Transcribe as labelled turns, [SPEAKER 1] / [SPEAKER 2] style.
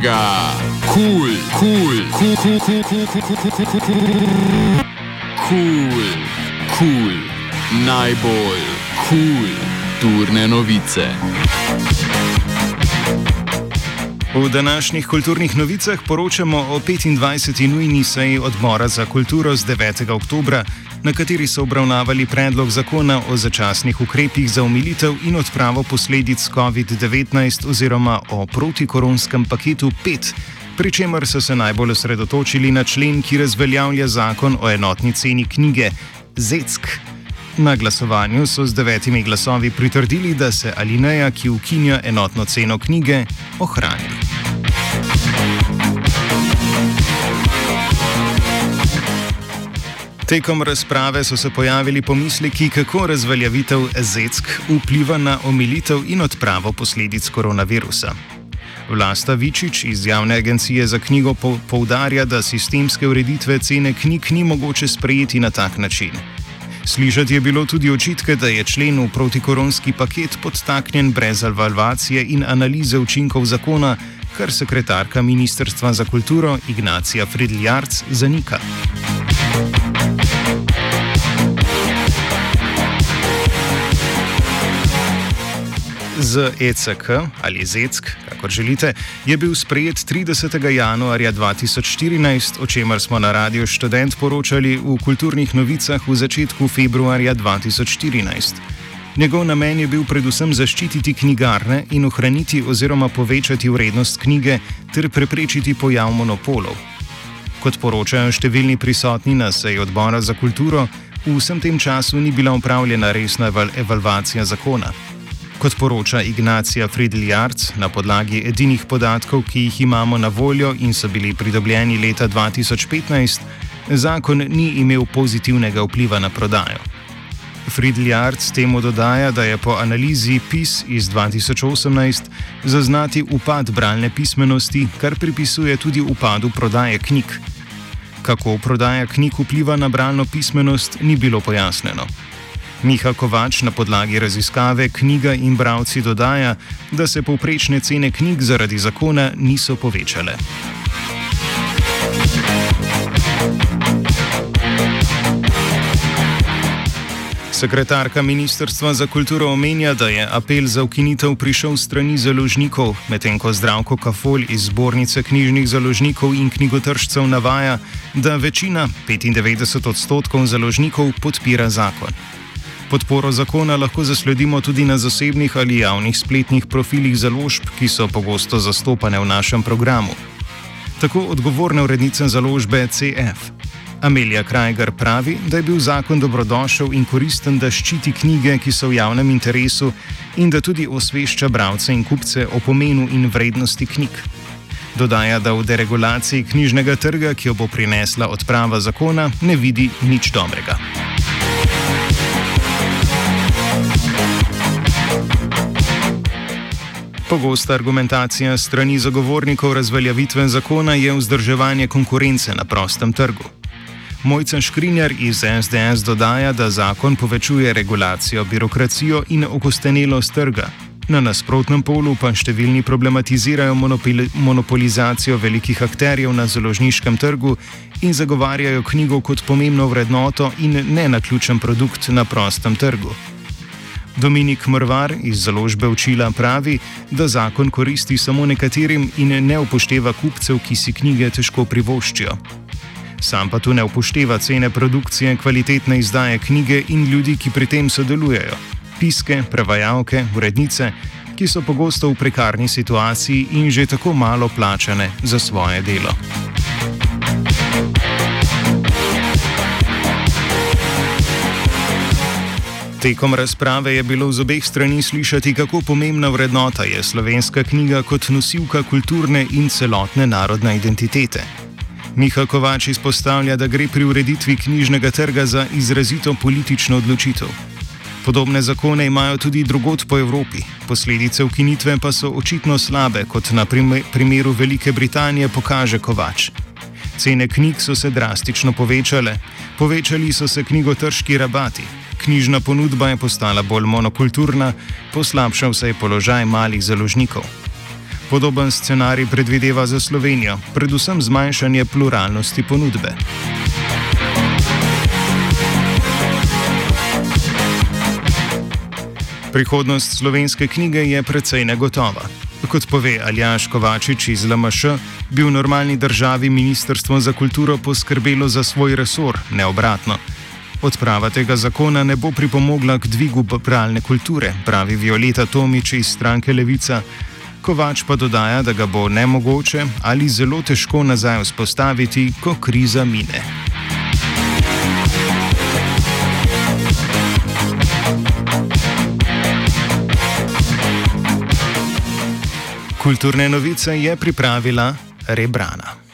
[SPEAKER 1] mega, kul, najbolj kulturne novice.
[SPEAKER 2] V današnjih kulturnih novicah poročamo o 25. nujni seji Odbora za kulturo z 9. oktobra, na kateri so obravnavali predlog zakona o začasnih ukrepih za omilitev in odpravo posledic COVID-19 oziroma o protikoronskem paketu 5, pri čemer so se najbolj osredotočili na člen, ki razveljavlja zakon o enotni ceni knjige ZECK. Na glasovanju so z 9 glasovi pritrdili, da se alineja, ki ukinja enotno ceno knjige, ohrani. Tekom razprave so se pojavili pomisleki, kako razveljavitev ZECK vpliva na omilitev in odpravo posledic koronavirusa. Vlasta Vičič iz Javne agencije za knjigo poudarja, da sistemske ureditve cene knjig ni mogoče sprejeti na tak način. Slišati je bilo tudi očitke, da je člen v protikoronski paket podtaknjen brez evalvacije in analize učinkov zakona, kar sekretarka Ministrstva za kulturo Ignacija Fridl-Jarc zanika. Z ECK ali ZECK, kakor želite, je bil sprejet 30. januarja 2014, o čemer smo na Radiu Študent poročali v kulturnih novicah v začetku februarja 2014. Njegov namen je bil predvsem zaščititi knjigarne in ohraniti oziroma povečati vrednost knjige ter preprečiti pojav monopolov. Kot poročajo številni prisotni na seji Odbora za kulturo, v vsem tem času ni bila opravljena resna evalvacija zakona. Kot poroča Ignacija Fridl-Jarc, na podlagi edinih podatkov, ki jih imamo na voljo in so bili pridobljeni leta 2015, zakon ni imel pozitivnega vpliva na prodajo. Fridl-Jarc temu dodaja, da je po analizi PIS iz 2018 zaznati upad bralne pismenosti, kar pripisuje tudi upadu prodaje knjig. Kako prodaja knjig vpliva na bralno pismenost, ni bilo pojasnjeno. Miha Kovač na podlagi raziskave Knjiga in bralci dodaja, da se povprečne cene knjig zaradi zakona niso povečale. Sekretarka Ministrstva za kulturo omenja, da je apel za ukinitev prišel strani založnikov, medtem ko Zdravko Kafol iz Zbornice knjižnih založnikov in knjigotržcev navaja, da večina, 95% založnikov, podpira zakon. Podporo zakona lahko zasledimo tudi na zasebnih ali javnih spletnih profilih založb, ki so pogosto zastopane v našem programu. Tako odgovorna urednica založbe CF Amelija Krajger pravi, da je bil zakon dobrodošel in koristen, da ščiti knjige, ki so v javnem interesu, in da tudi osvešča bralce in kupce o pomenu in vrednosti knjig. Dodaja, da v deregulaciji knjižnega trga, ki jo bo prinesla odprava zakona, ne vidi nič dobrega. Pogosta argumentacija strani zagovornikov razveljavitve zakona je vzdrževanje konkurence na prostem trgu. Mojca Škrinjar iz SDS dodaja, da zakon povečuje regulacijo, birokracijo in okostenelost trga. Na nasprotnem polu pa številni problematizirajo monopolizacijo velikih akterjev na založniškem trgu in zagovarjajo knjigo kot pomembno vrednoto in ne naključen produkt na prostem trgu. Dominik Mrvar iz založbe Učila pravi, da zakon koristi samo nekaterim in ne upošteva kupcev, ki si knjige težko privoščijo. Sam pa tu ne upošteva cene produkcije, kvalitetne izdaje knjige in ljudi, ki pri tem sodelujejo. Piske, prevajalke, urednice, ki so pogosto v prekarni situaciji in že tako malo plačane za svoje delo. Tekom razprave je bilo z obeh strani slišati, kako pomembna vrednota je slovenska knjiga kot nosilka kulturne in celotne narodne identitete. Miha Kovač izpostavlja, da gre pri ureditvi knjižnega trga za izrazito politično odločitev. Podobne zakone imajo tudi drugod po Evropi, posledice ukinitve pa so očitno slabe, kot na primeru Velike Britanije pokaže Kovač. Cene knjig so se drastično povečale, povečali so se knjigotrški rabati. Knjižna ponudba je postala bolj monokulturna, poslabšal se je položaj malih založnikov. Podoben scenarij predvideva za Slovenijo, predvsem zmanjšanje pluralnosti ponudbe. Prihodnost slovenske knjige je precej negotova. Kot pove Aljaž Kovačič iz LMŠ, bi v normalni državi Ministrstvo za kulturo poskrbelo za svoj resor, ne obratno. Odprava tega zakona ne bo pripomogla k dvigu bralne kulture, pravi Violeta Tomič iz stranke Levica. Kovač pa dodaja, da ga bo nemogoče ali zelo težko nazaj vzpostaviti, ko kriza mine. Kulturne novice je pripravila Rebrana.